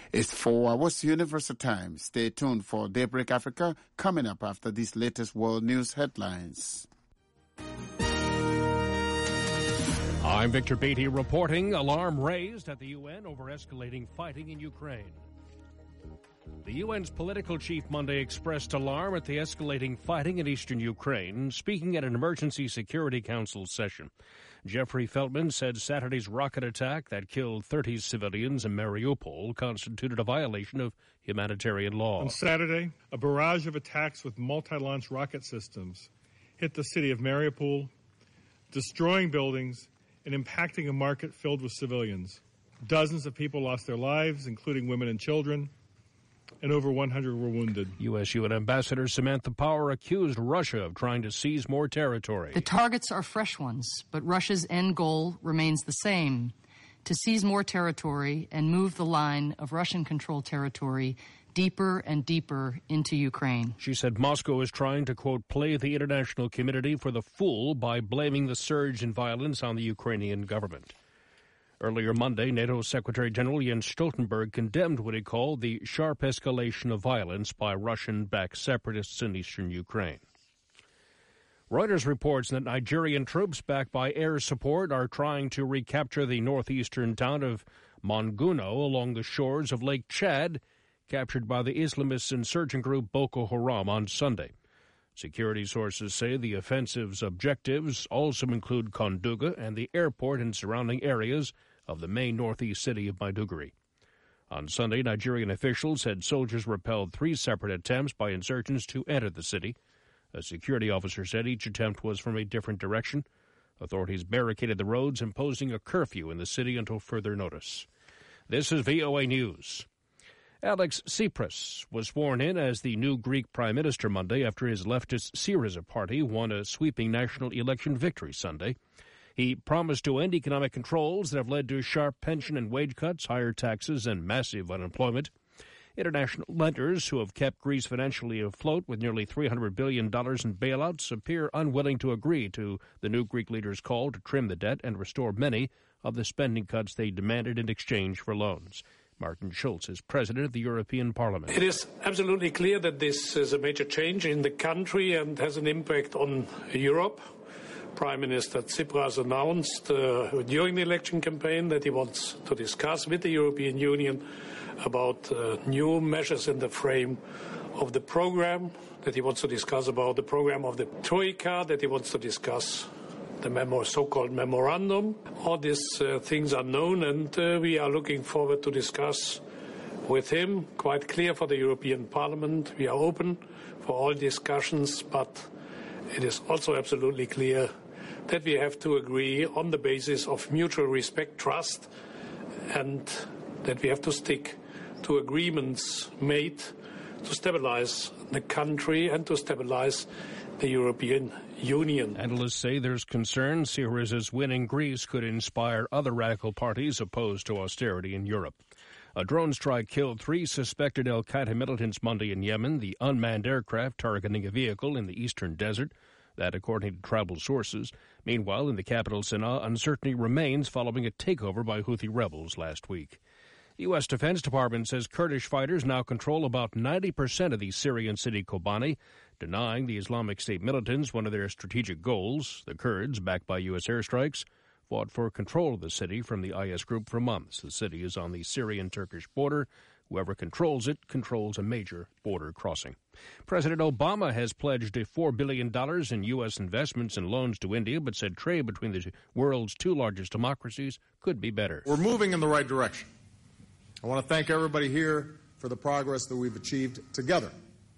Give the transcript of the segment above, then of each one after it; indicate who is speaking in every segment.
Speaker 1: It's 4 hours Universal Time. Stay tuned for Daybreak Africa coming up after these latest world news headlines.
Speaker 2: I'm Victor Beatty reporting. Alarm raised at the UN over escalating fighting in Ukraine. The UN's political chief Monday expressed alarm at the escalating fighting in eastern Ukraine, speaking at an Emergency Security Council session. Jeffrey Feltman said Saturday's rocket attack that killed 30 civilians in Mariupol constituted a violation of humanitarian law.
Speaker 3: On Saturday, a barrage of attacks with multi-launch rocket systems hit the city of Mariupol, destroying buildings and impacting a market filled with civilians. Dozens of people lost their lives, including women and children, and over 100 were wounded. U.S.
Speaker 2: UN Ambassador Samantha Power accused Russia of trying to seize more territory.
Speaker 4: The targets are fresh ones, but Russia's end goal remains the same: to seize more territory and move the line of Russian-controlled territory deeper and deeper into Ukraine.
Speaker 2: She said Moscow is trying to, quote, play the international community for the fool by blaming the surge in violence on the Ukrainian government. Earlier Monday, NATO Secretary General Jens Stoltenberg condemned what he called the sharp escalation of violence by Russian-backed separatists in eastern Ukraine. Reuters reports that Nigerian troops backed by air support are trying to recapture the northeastern town of Monguno along the shores of Lake Chad, captured by the Islamist insurgent group Boko Haram on Sunday. Security sources say the offensive's objectives also include Konduga and the airport and surrounding areas of the main northeast city of Maiduguri. On Sunday, Nigerian officials said soldiers repelled 3 separate attempts by insurgents to enter the city. A security officer said each attempt was from a different direction. Authorities barricaded the roads, imposing a curfew in the city until further notice. This is VOA News. Alex Tsipras was sworn in as the new Greek Prime Minister Monday after his leftist Syriza party won a sweeping national election victory Sunday. He promised to end economic controls that have led to sharp pension and wage cuts, higher taxes, and massive unemployment. International lenders who have kept Greece financially afloat with nearly $300 billion in bailouts appear unwilling to agree to the new Greek leader's call to trim the debt and restore many of the spending cuts they demanded in exchange for loans. Martin Schulz is president of the European Parliament.
Speaker 5: It is absolutely clear that this is a major change in the country and has an impact on Europe. Prime Minister Tsipras announced during the election campaign that he wants to discuss with the European Union about new measures in the frame of the program, that he wants to discuss about the program of the Troika, that he wants to discuss the so-called memorandum. All these things are known, and we are looking forward to discuss with him. Quite clear for the European Parliament, we are open for all discussions, but it is also absolutely clear that we have to agree on the basis of mutual respect, trust, and that we have to stick to agreements made to stabilize the country and to stabilize the European Union.
Speaker 2: Analysts say there's concern Syriza's win in Greece could inspire other radical parties opposed to austerity in Europe. A drone strike killed 3 suspected al-Qaeda militants Monday in Yemen, the unmanned aircraft targeting a vehicle in the eastern desert. That, according to tribal sources. Meanwhile, in the capital, Sana'a, uncertainty remains following a takeover by Houthi rebels last week. The U.S. Defense Department says Kurdish fighters now control about 90% of the Syrian city Kobani, denying the Islamic State militants one of their strategic goals. The Kurds, backed by U.S. airstrikes, fought for control of the city from the IS group for months. The city is on the Syrian-Turkish border. Whoever controls it controls a major border crossing. President Obama has pledged $4 billion in U.S. investments and loans to India, but said trade between the world's 2 largest democracies could be better.
Speaker 6: We're moving in the right direction. I want to thank everybody here for the progress that we've achieved together.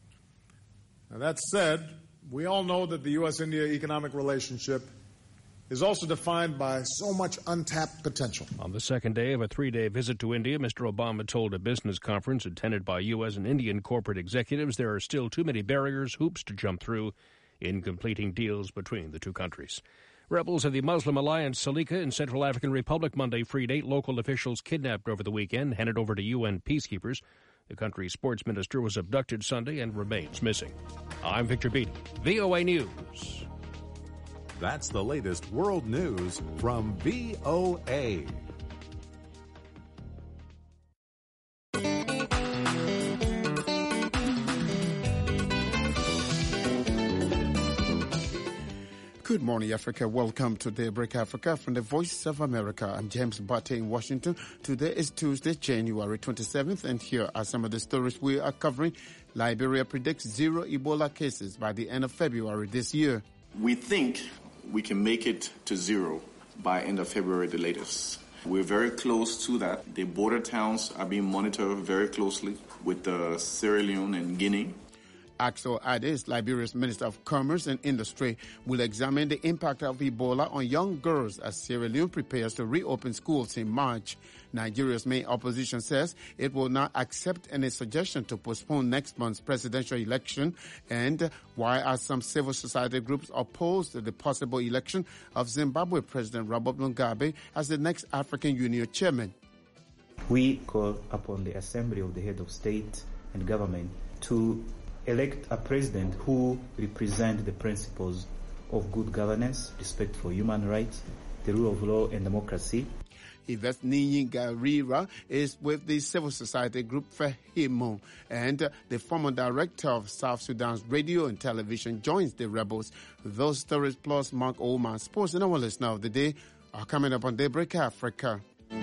Speaker 6: Now, that said, we all know that the U.S.-India economic relationship is also defined by so much untapped potential.
Speaker 2: On the second day of a 3-day visit to India, Mr. Obama told a business conference attended by U.S. and Indian corporate executives there are still too many barriers, hoops to jump through in completing deals between the 2 countries. Rebels of the Muslim alliance Salika in Central African Republic Monday freed 8 local officials kidnapped over the weekend, handed over to UN peacekeepers. The country's sports minister was abducted Sunday and remains missing. I'm Victor Beatty, VOA News.
Speaker 7: That's the latest world news from VOA.
Speaker 1: Good morning, Africa. Welcome to Daybreak Africa from the Voice of America. I'm James Batte in Washington. Today is Tuesday, January 27th, and here are some of the stories we are covering. Liberia predicts 0 Ebola cases by the end of February this year.
Speaker 8: We think we can make it to 0 by end of February, the latest. We're very close to that. The border towns are being monitored very closely with Sierra Leone and Guinea.
Speaker 1: Axel Ades, Liberia's Minister of Commerce and Industry, will examine the impact of Ebola on young girls as Sierra Leone prepares to reopen schools in March. Nigeria's main opposition says it will not accept any suggestion to postpone next month's presidential election. And why are some civil society groups opposed to the possible election of Zimbabwe President Robert Mugabe as the next African Union chairman?
Speaker 9: We call upon the Assembly of the Head of State and Government to elect a president who represents the principles of good governance, respect for human rights, the rule of law and democracy.
Speaker 1: Yvette Ninyi-Garira is with the civil society group FEHIMO, and the former director of South Sudan's radio and television joins the rebels. Those stories plus Mark Oman Sports and our listener of the day are coming up on Daybreak Africa.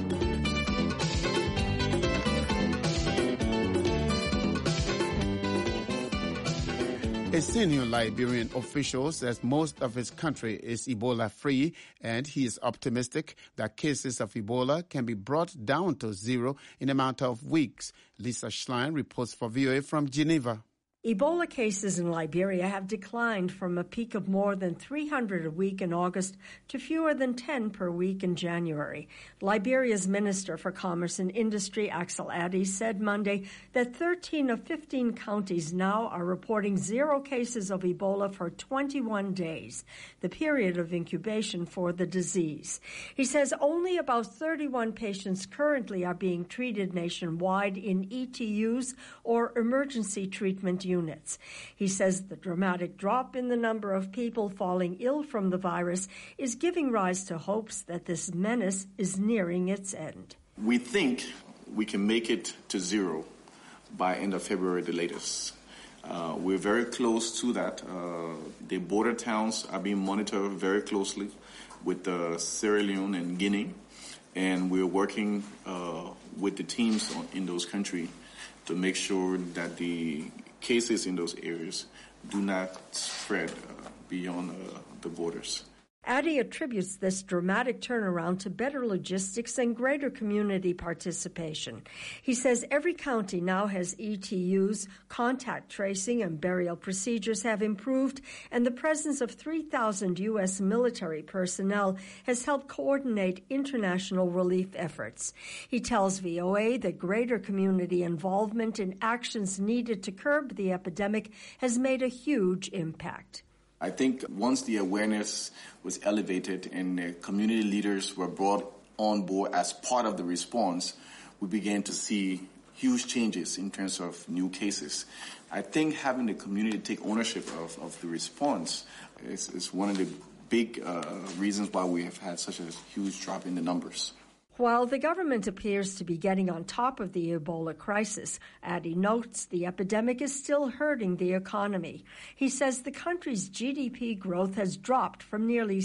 Speaker 1: A senior Liberian official says most of his country is Ebola-free, and he is optimistic that cases of Ebola can be brought down to 0 in a matter of weeks. Lisa Schlein reports for VOA from Geneva.
Speaker 10: Ebola cases in Liberia have declined from a peak of more than 300 a week in August to fewer than 10 per week in January. Liberia's Minister for Commerce and Industry, Axel Ades, said Monday that 13 of 15 counties now are reporting 0 cases of Ebola for 21 days, the period of incubation for the disease. He says only about 31 patients currently are being treated nationwide in ETUs or emergency treatment units. He says the dramatic drop in the number of people falling ill from the virus is giving rise to hopes that this menace is nearing its end.
Speaker 8: We think we can make it to 0 by end of February, the latest. We're very close to that. The border towns are being monitored very closely with Sierra Leone and Guinea, and we're working with the teams in those countries to make sure that the cases in those areas do not spread beyond the borders.
Speaker 10: Addy attributes this dramatic turnaround to better logistics and greater community participation. He says every county now has ETUs, contact tracing and burial procedures have improved, and the presence of 3,000 U.S. military personnel has helped coordinate international relief efforts. He tells VOA that greater community involvement in actions needed to curb the epidemic has made a huge impact.
Speaker 8: I think once the awareness was elevated and the community leaders were brought on board as part of the response, we began to see huge changes in terms of new cases. I think having the community take ownership of the response is one of the big reasons why we have had such a huge drop in the numbers.
Speaker 10: While the government appears to be getting on top of the Ebola crisis, Addy notes the epidemic is still hurting the economy. He says the country's GDP growth has dropped from nearly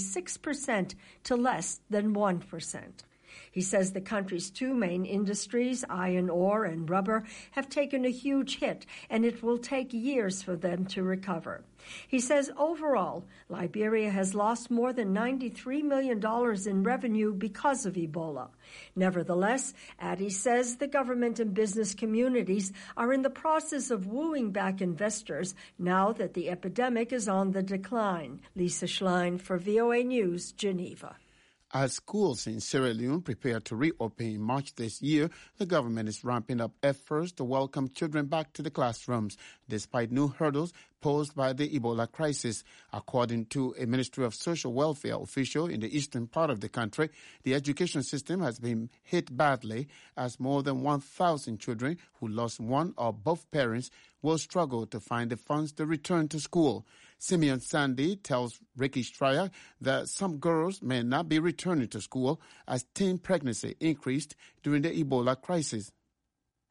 Speaker 10: 6% to less than 1%. He says the country's two main industries, iron ore and rubber, have taken a huge hit, and it will take years for them to recover. He says overall, Liberia has lost more than $93 million in revenue because of Ebola. Nevertheless, Addy says the government and business communities are in the process of wooing back investors now that the epidemic is on the decline. Lisa Schlein for VOA News, Geneva.
Speaker 1: As schools in Sierra Leone prepare to reopen in March this year, the government is ramping up efforts to welcome children back to the classrooms, despite new hurdles posed by the Ebola crisis. According to a Ministry of Social Welfare official in the eastern part of the country, the education system has been hit badly as more than 1,000 children who lost one or both parents will struggle to find the funds to return to school. Simeon Sandy tells Ricky Stryer that some girls may not be returning to school as teen pregnancy increased during the Ebola crisis.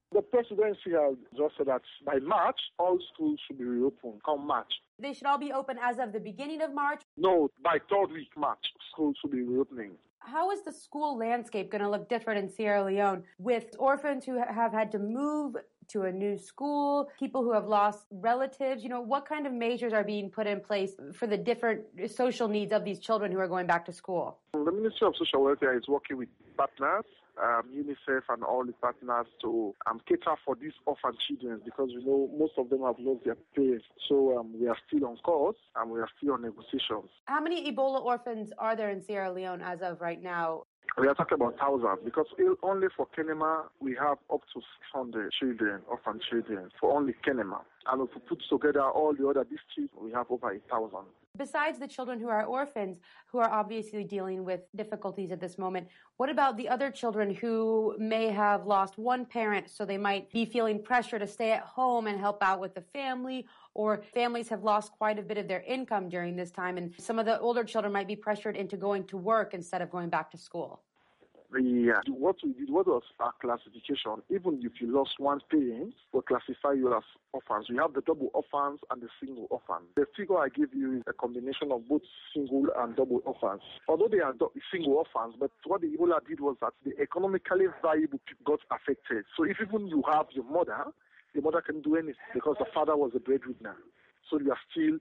Speaker 11: The presidency has just said that by March, all schools should be reopened. Come March.
Speaker 12: They should all be open as of the beginning of March?
Speaker 11: No, by third week March, schools should be reopening.
Speaker 12: How is the school landscape going to look different in Sierra Leone with orphans who have had to move to a new school, people who have lost relatives? What kind of measures are being put in place for the different social needs of these children who are going back to school?
Speaker 11: The Ministry of Social Welfare is working with partners, UNICEF and all the partners to cater for these orphan children because most of them have lost their parents. So we are still on course and we are still on negotiations.
Speaker 12: How many Ebola orphans are there in Sierra Leone as of right now?
Speaker 11: We are talking about thousands because only for Kenema we have up to 600 children, orphan children, for only Kenema. And if we put together all the other districts, we have over 1,000.
Speaker 12: Besides the children who are orphans, who are obviously dealing with difficulties at this moment, what about the other children who may have lost one parent, so they might be feeling pressure to stay at home and help out with the family, or families have lost quite a bit of their income during this time, and some of the older children might be pressured into going to work instead of going back to school?
Speaker 11: Yeah. What we did, what was our classification? Even if you lost one parent, we'll classify you as orphans. We have the double orphans and the single orphans. The figure I give you is a combination of both single and double orphans. Although they are single orphans, but what the Ebola did was that the economically valuable people got affected. So if even you have your mother can do anything because the father was a breadwinner. So you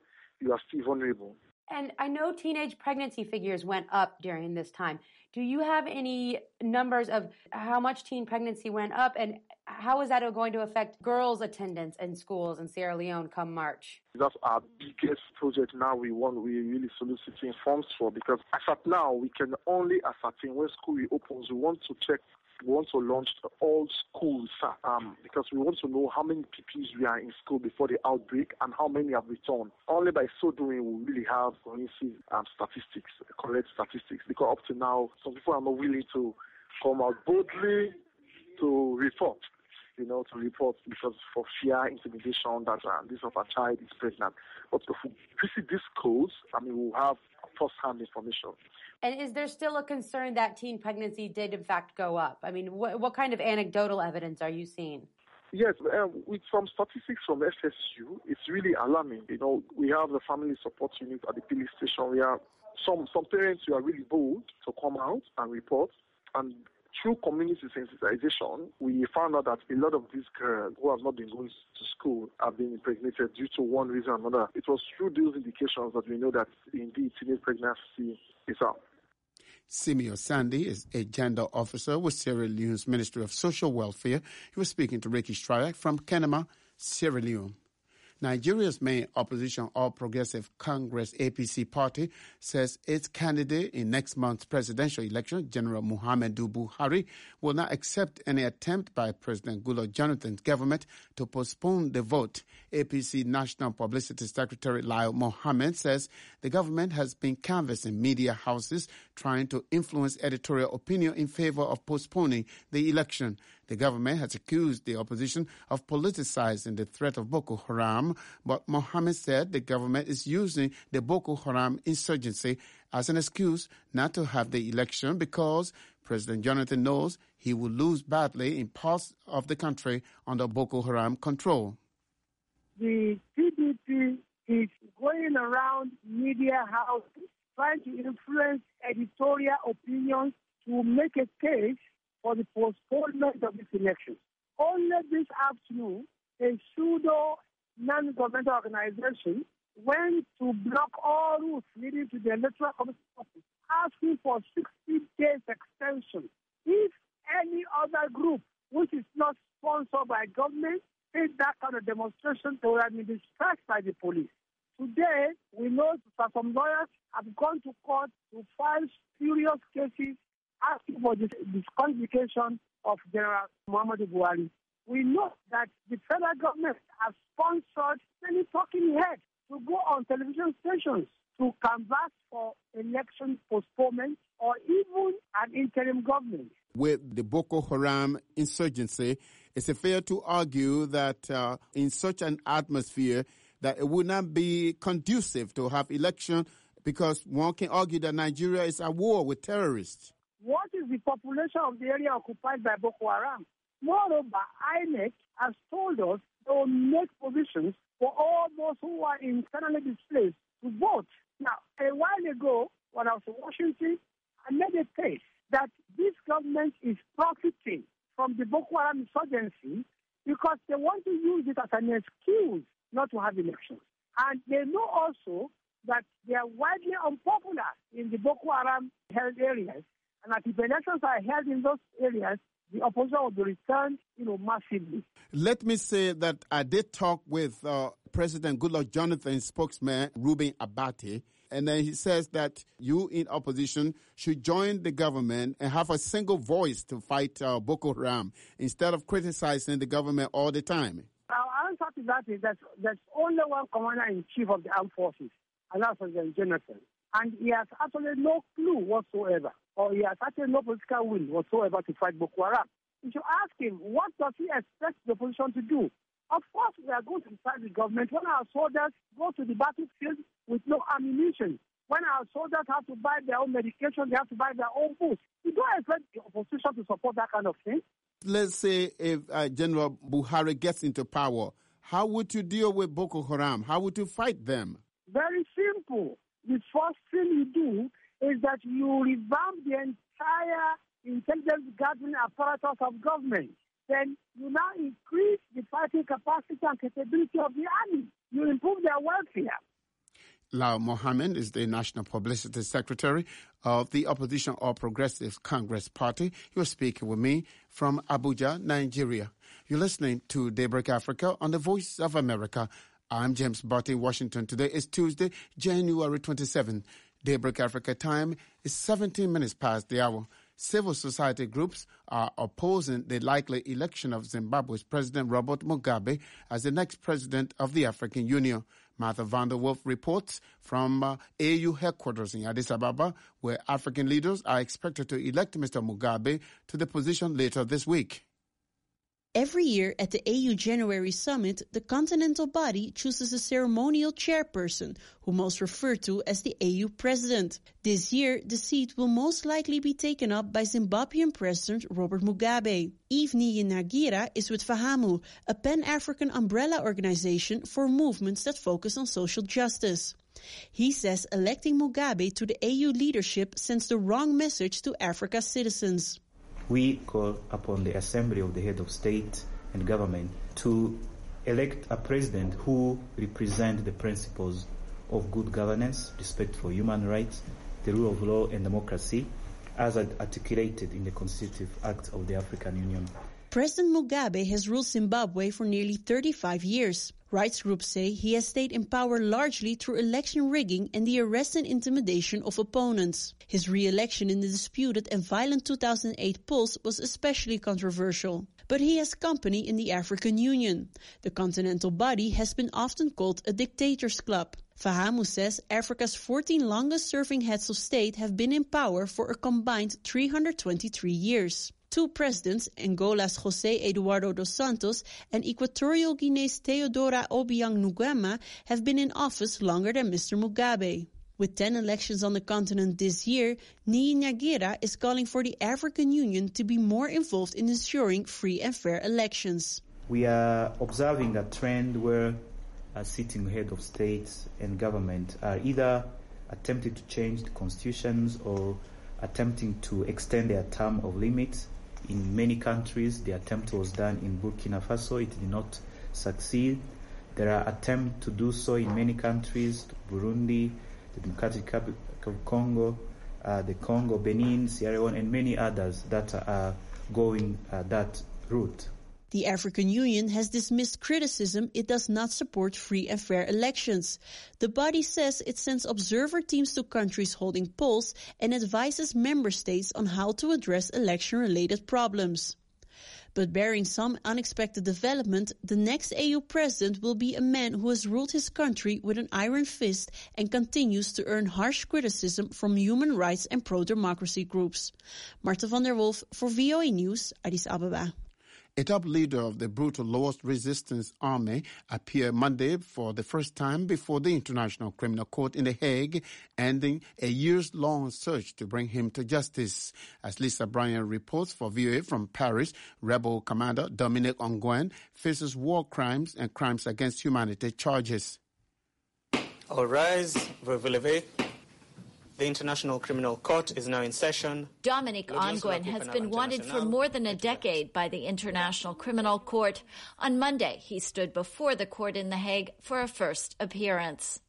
Speaker 11: are still vulnerable.
Speaker 12: And I know teenage pregnancy figures went up during this time. Do you have any numbers of how much teen pregnancy went up, and how is that going to affect girls' attendance in schools in Sierra Leone come March?
Speaker 11: That's our biggest project now we're really soliciting funds for, because as at now, we can only ascertain when school reopens. We want to launch all schools because we want to know how many PPs we are in school before the outbreak and how many have returned. Only by so doing we really have cohesive statistics, correct statistics, because up to now some people are not willing to come out boldly to report because for fear, intimidation that this of a child is pregnant. But if we visit these schools, we'll have first-hand information.
Speaker 12: And is there still a concern that teen pregnancy did in fact go up? What kind of anecdotal evidence are you seeing?
Speaker 11: Yes, with some statistics from FSU, it's really alarming. We have the family support unit at the police station. We have some parents who are really bold to come out and report. And through community sensitization, we found out that a lot of these girls who have not been going to school have been impregnated due to one reason or another. It was through those indications that we know that indeed teenage pregnancy is up.
Speaker 1: Simeo Sandy is a gender officer with Sierra Leone's Ministry of Social Welfare. He was speaking to Ricky Stryak from Kenema, Sierra Leone. Nigeria's main opposition All Progressive Congress APC party says its candidate in next month's presidential election, General Muhammadu Buhari, will not accept any attempt by President Goodluck Jonathan's government to postpone the vote. APC National Publicity Secretary Lyle Mohammed says the government has been canvassing media houses trying to influence editorial opinion in favor of postponing the election. The government has accused the opposition of politicizing the threat of Boko Haram, but Mohammed said the government is using the Boko Haram insurgency as an excuse not to have the election because President Jonathan knows he will lose badly in parts of the country under Boko Haram control.
Speaker 13: The PDP is going around media houses trying to influence editorial opinions to make a case for the postponement of this election. Only this afternoon, a pseudo non-governmental organization went to block all routes leading to the Electoral Commission office, asking for 60 days extension. If any other group, which is not sponsored by government, did that kind of demonstration, they would have been distracted by the police. Today, we know that some lawyers have gone to court to file serious cases asking for this disqualification of General Muhammadu Buhari. We know that the federal government has sponsored many talking heads to go on television stations to canvass for election postponement or even an interim government.
Speaker 1: With the Boko Haram insurgency, is it fair to argue that in such an atmosphere that it would not be conducive to have election because one can argue that Nigeria is at war with terrorists?
Speaker 13: What is the population of the area occupied by Boko Haram? Moreover, INEC has told us they will make provisions for all those who are internally displaced to vote. Now, a while ago, when I was in Washington, I made a case that this government is profiting from the Boko Haram insurgency because they want to use it as an excuse not to have elections. And they know also that they are widely unpopular in the Boko Haram held areas. And that if elections are held in those areas, the opposition will be returned, massively.
Speaker 1: Let me say that I did talk with President Goodluck Jonathan's spokesman, Reuben Abati, and then he says that you in opposition should join the government and have a single voice to fight Boko Haram instead of criticizing the government all the time.
Speaker 13: Our answer to that is that there's only one commander-in-chief of the armed forces, and that's President Jonathan. And he has absolutely no clue whatsoever, or he has actually no political will whatsoever to fight Boko Haram. You should ask him, what does he expect the opposition to do? Of course, we are going to fight the government when our soldiers go to the battlefield with no ammunition. When our soldiers have to buy their own medication, they have to buy their own food. You don't expect the opposition to support that kind of thing.
Speaker 1: Let's say if General Buhari gets into power, how would you deal with Boko Haram? How would you fight them?
Speaker 13: Very simple. The first thing you do is that you revamp the entire intelligence gathering apparatus of government. Then you now increase the fighting capacity and capability of the army. You improve their welfare.
Speaker 1: Lau Mohammed is the National Publicity Secretary of the opposition All Progressives Congress Party. He was speaking with me from Abuja, Nigeria. You're listening to Daybreak Africa on the Voice of America. I'm James Barty in Washington. Today is Tuesday, January 27. Daybreak Africa time is 17 minutes past the hour. Civil society groups are opposing the likely election of Zimbabwe's President Robert Mugabe as the next president of the African Union. Martha van der Wolf reports from AU headquarters in Addis Ababa, where African leaders are expected to elect Mr. Mugabe to the position later this week.
Speaker 14: Every year at the AU January Summit, the continental body chooses a ceremonial chairperson, who most referred to as the AU president. This year, the seat will most likely be taken up by Zimbabwean President Robert Mugabe. Yves Niyinagira is with FAHAMU, a Pan-African umbrella organization for movements that focus on social justice. He says electing Mugabe to the AU leadership sends the wrong message to Africa's citizens.
Speaker 9: We call upon the Assembly of the Head of State and Government to elect a president who represents the principles of good governance, respect for human rights, the rule of law and democracy, as articulated in the Constitutive Act of the African Union.
Speaker 14: President Mugabe has ruled Zimbabwe for nearly 35 years. Rights groups say he has stayed in power largely through election rigging and the arrest and intimidation of opponents. His re-election in the disputed and violent 2008 polls was especially controversial. But he has company in the African Union. The continental body has been often called a dictator's club. FAHAMU says Africa's 14 longest-serving heads of state have been in power for a combined 323 years. Two presidents, Angola's José Eduardo dos Santos and Equatorial Guinea's Teodora Obiang Nguema, have been in office longer than Mr. Mugabe. With 10 elections on the continent this year, Niyinagira is calling for the African Union to be more involved in ensuring free and fair elections.
Speaker 9: We are observing a trend where sitting head of states and government are either attempting to change the constitutions or attempting to extend their term of limits. In many countries, the attempt was done in Burkina Faso. It did not succeed. There are attempts to do so in many countries, Burundi, the Democratic Republic of Congo, the Congo, Benin, Sierra Leone, and many others that are going that route.
Speaker 14: The African Union has dismissed criticism it does not support free and fair elections. The body says it sends observer teams to countries holding polls and advises member states on how to address election-related problems. But barring some unexpected development, the next AU president will be a man who has ruled his country with an iron fist and continues to earn harsh criticism from human rights and pro-democracy groups. Martha van der Wolf for VOA News, Addis Ababa.
Speaker 1: A top leader of the brutal Lord's Resistance Army appeared Monday for the first time before the International Criminal Court in The Hague, ending a years-long search to bring him to justice. As Lisa Bryan reports for VOA from Paris, rebel commander Dominique Ongwen faces war crimes and crimes against humanity charges.
Speaker 15: All rise, vous vous levez. The International Criminal Court is now in session.
Speaker 16: Dominique Ongwen has been wanted for more than a decade by the International Criminal Court. On Monday, he stood before the court in The Hague for a first appearance.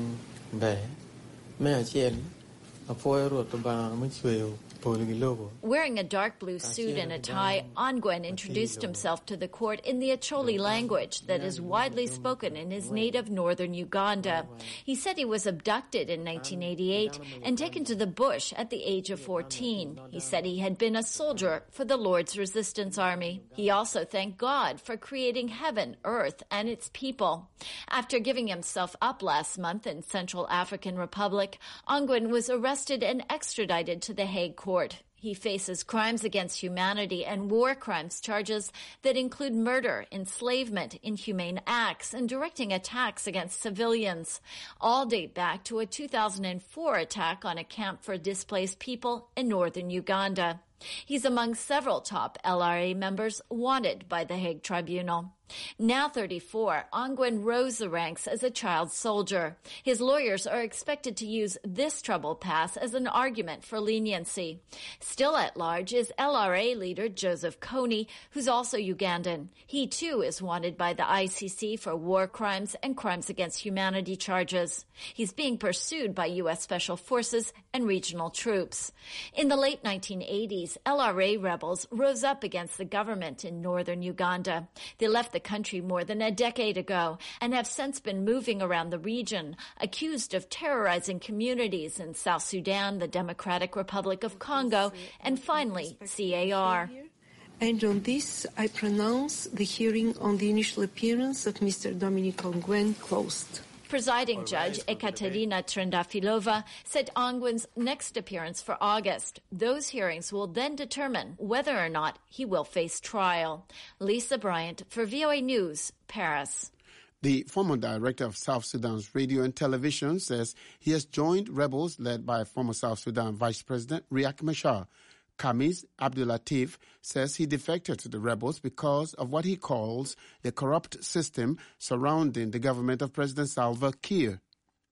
Speaker 16: Wearing a dark blue suit and a tie, Ongwen introduced himself to the court in the Acholi language that is widely spoken in his native northern Uganda. He said he was abducted in 1988 and taken to the bush at the age of 14. He said he had been a soldier for the Lord's Resistance Army. He also thanked God for creating heaven, earth, and its people. After giving himself up last month in Central African Republic, Ongwen was arrested and extradited to The Hague Court. He faces crimes against humanity and war crimes charges that include murder, enslavement, inhumane acts, and directing attacks against civilians. All date back to a 2004 attack on a camp for displaced people in northern Uganda. He's among several top LRA members wanted by the Hague Tribunal. Now 34, Ongwen rose the ranks as a child soldier. His lawyers are expected to use this trouble pass as an argument for leniency. Still at large is LRA leader Joseph Kony, who's also Ugandan. He too is wanted by the ICC for war crimes and crimes against humanity charges. He's being pursued by U.S. Special Forces and regional troops. In the late 1980s, LRA rebels rose up against the government in northern Uganda. They left the country more than a decade ago and have since been moving around the region, accused of terrorizing communities in South Sudan, the Democratic Republic of Congo, and finally, CAR.
Speaker 17: And on this, I pronounce the hearing on the initial appearance of Mr. Dominique Ongwen closed.
Speaker 16: Presiding Judge Ekaterina Trendafilova said Ongwen's next appearance for August. Those hearings will then determine whether or not he will face trial. Lisa Bryant for VOA News, Paris.
Speaker 1: The former director of South Sudan's radio and television says he has joined rebels led by former South Sudan Vice President Riek Machar. Kamis Abdulatif says he defected to the rebels because of what he calls the corrupt system surrounding the government of President Salva Kiir.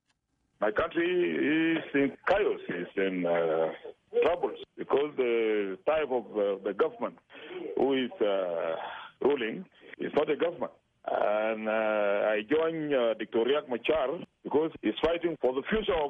Speaker 18: My country is in chaos, is in troubles, because the type of the government who is ruling is not a government. And I joined Dr. Riek Machar because he's fighting for the future of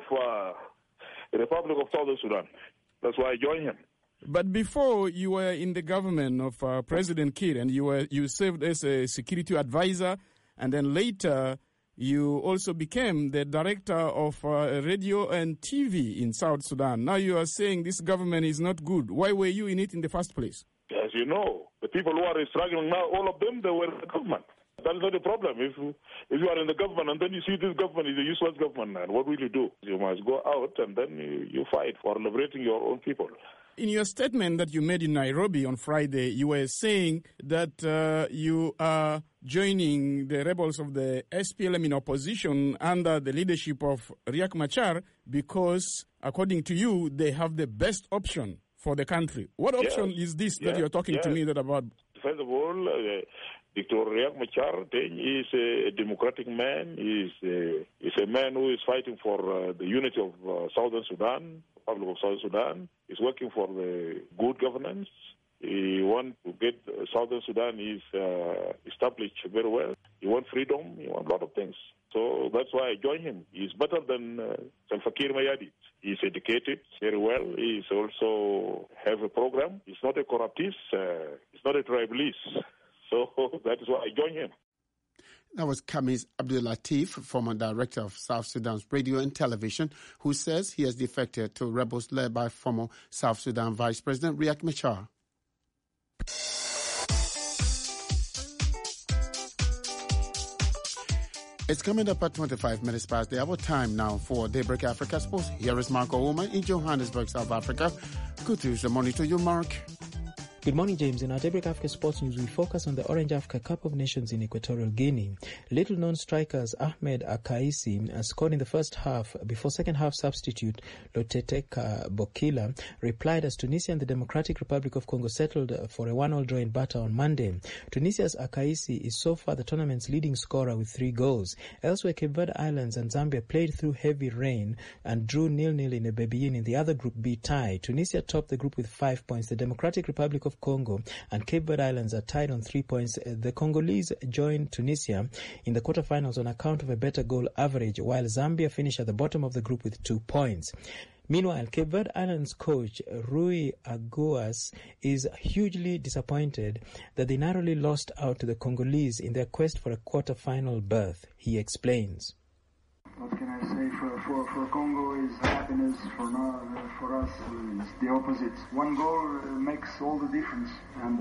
Speaker 18: the Republic of Southern Sudan. That's why I joined him.
Speaker 19: But before, you were in the government of President Kiir, and you served as a security advisor, and then later you also became the director of radio and TV in South Sudan. Now you are saying this government is not good. Why were you in it in the first place?
Speaker 18: As you know, the people who are struggling now, all of them, they were in the government. That is not a problem. If you are in the government and then you see this government is a useless government, and what will you do? You must go out and then you fight for liberating your own people.
Speaker 19: In your statement that you made in Nairobi on Friday, you were saying that you are joining the rebels of the SPLM in opposition under the leadership of Riek Machar because, according to you, they have the best option for the country. What option is this that you're talking to me about?
Speaker 18: First of all, Dr. Riek Machar is a democratic man. He's a man who is fighting for the unity of Southern Sudan, Republic of Southern Sudan. He's working for the good governance. He wants to get Southern Sudan established very well. He wants freedom. He wants a lot of things. So that's why I joined him. He's better than Salva Kiir Mayardit. He's educated very well. He's also have a program. He's not a corruptist. He's not a tribalist. So that is why I joined him.
Speaker 1: That was Kamis Abdulatif, former director of South Sudan's radio and television, who says he has defected to rebels led by former South Sudan Vice President Riek Machar. It's coming up at 25 minutes past the hour. Time now for Daybreak Africa Sports. Here is Marco Ouma in Johannesburg, South Africa. Good Tuesday morning to you, Mark.
Speaker 20: Good morning, James. In our Daybreak Africa Sports News, we focus on the Orange Africa Cup of Nations in Equatorial Guinea. Little-known strikers Ahmed Akaisi scored in the first half before second-half substitute Lotete Bokila replied as Tunisia and the Democratic Republic of Congo settled for a 1-1 draw in Bata on Monday. Tunisia's Akaisi is so far the tournament's leading scorer with 3 goals. Elsewhere, Cape Verde Islands and Zambia played through heavy rain and drew 0-0 in a Bebein in the other Group B tie. Tunisia topped the group with 5 points. The Democratic Republic of Congo and Cape Verde Islands are tied on 3 points. The Congolese joined Tunisia in the quarterfinals on account of a better goal average, while Zambia finished at the bottom of the group with 2 points. Meanwhile, Cape Verde Islands coach Rui Aguas is hugely disappointed that they narrowly lost out to the Congolese in their quest for a quarter-final berth. He explains.
Speaker 21: What can I say? For Congo is happiness. For us, it's the opposite. 1 goal makes all the difference.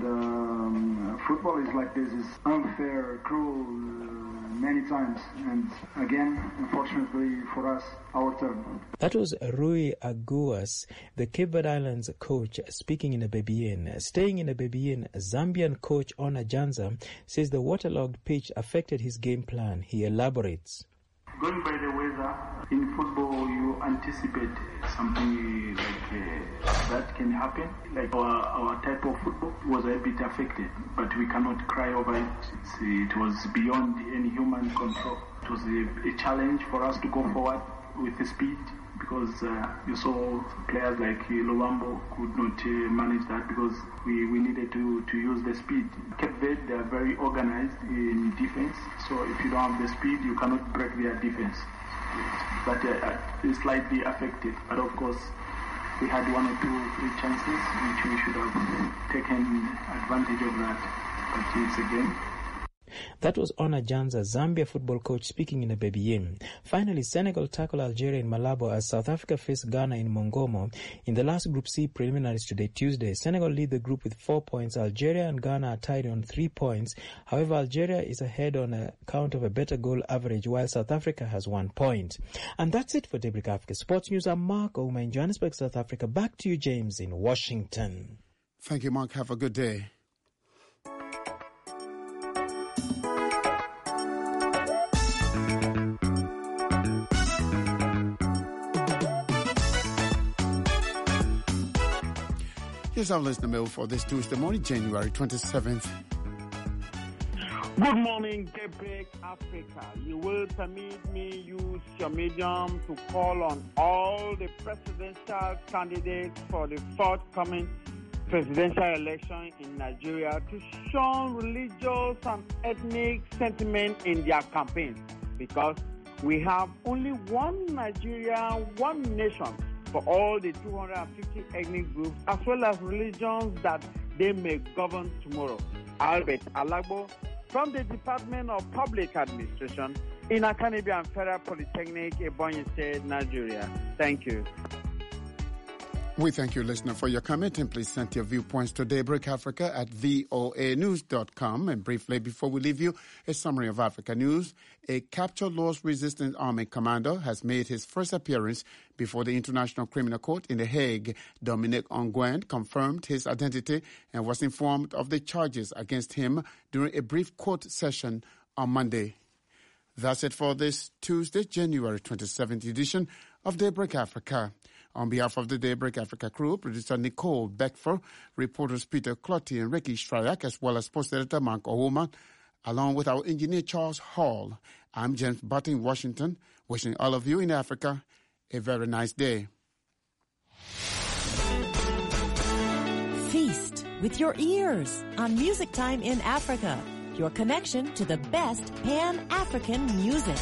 Speaker 21: And football is like this. It's unfair, cruel, many times. And again, unfortunately for us, our turn.
Speaker 20: That was Rui Aguas, the Cape Verde Islands coach, speaking in Bebein. Staying in Bebein, Zambian coach Ona Janza says the waterlogged pitch affected his game plan. He elaborates.
Speaker 21: Going by the weather, in football you anticipate something like that can happen. Like our type of football was a bit affected, but we cannot cry over it. It was beyond any human control. It was a challenge for us to go forward with the speed, because you saw players like Luambo could not manage that because we needed to use the speed. Cape Verde, they are very organized in defense, so if you don't have the speed, you cannot break their defense. But it's slightly affected. But of course, we had 1 or 2 chances which we should have taken advantage of that. But it's a game.
Speaker 20: That was Ona Janza, Zambia football coach, speaking in Bebein. Finally, Senegal tackle Algeria in Malabo as South Africa face Ghana in Mongomo in the last Group C preliminaries today, Tuesday. Senegal lead the group with 4 points. Algeria and Ghana are tied on 3 points. However, Algeria is ahead on account of a better goal average, while South Africa has 1 point. And that's it for Daybreak Africa Sports News. I'm Mark Ouma in Johannesburg, South Africa. Back to you, James, in Washington.
Speaker 1: Thank you, Mark. Have a good day. Here's our listener mail for this Tuesday morning, January 27th.
Speaker 22: Good morning, Daybreak Africa. You will permit me use your medium to call on all the presidential candidates for the forthcoming presidential election in Nigeria to shun religious and ethnic sentiment in their campaigns, because we have only one Nigeria, one nation, for all the 250 ethnic groups as well as religions that they may govern tomorrow. Albert Alagbo from the Department of Public Administration in Akanibi and Federal Polytechnic, Ebonyi State, Nigeria. Thank you.
Speaker 1: We thank you, listener, for your comment, and please send your viewpoints to Daybreak Africa at voanews.com. And briefly, before we leave you, a summary of Africa news. A captured Lord's Resistance Army commander has made his first appearance before the International Criminal Court in The Hague. Dominic Ongwen confirmed his identity and was informed of the charges against him during a brief court session on Monday. That's it for this Tuesday, January 27th edition of Daybreak Africa. On behalf of the Daybreak Africa crew, producer Nicole Beckford, reporters Peter Clotty and Ricky Stryak, as well as sports editor Mark Owoman, along with our engineer Charles Hall, I'm James Button in Washington, wishing all of you in Africa a very nice day.
Speaker 23: Feast with your ears on Music Time in Africa, your connection to the best Pan-African music.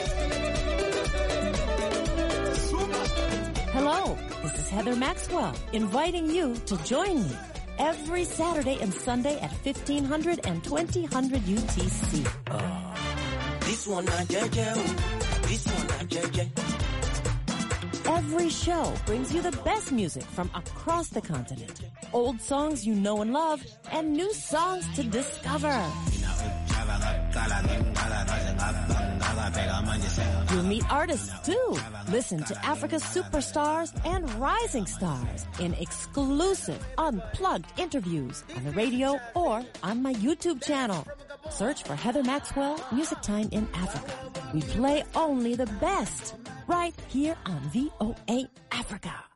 Speaker 23: Hello, this is Heather Maxwell, inviting you to join me every Saturday and Sunday at 1500 and 2000 UTC.
Speaker 24: This one not JJ. This one not JJ.
Speaker 23: Every show brings you the best music from across the continent. Old songs you know and love, and new songs to discover. You'll meet artists too. Listen to Africa's superstars and rising stars in exclusive, unplugged interviews on the radio or on my YouTube channel. Search for Heather Maxwell, Music Time in Africa. We play only the best right here on VOA Africa.